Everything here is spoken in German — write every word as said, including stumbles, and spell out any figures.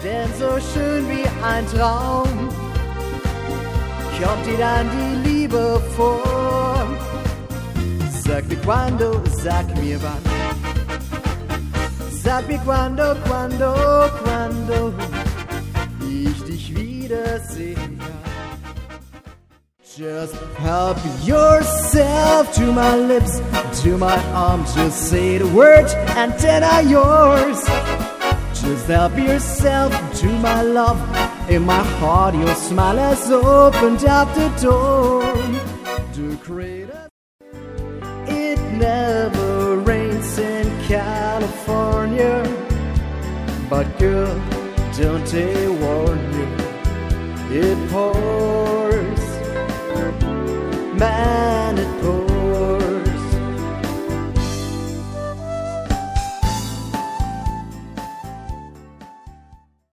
denn so schön wie ein Traum kommt dir dann die Liebe vor. Sag mir quando, sag mir wann. Sag mir quando, quando, quando ich dich wiedersehen kann. Just help yourself to my lips, to my arms. Just say the words and then are yours. Just help yourself to my love. In my heart your smile has opened up the door to create a... It never rains in California, but girl, don't they warn you, it pours. Man,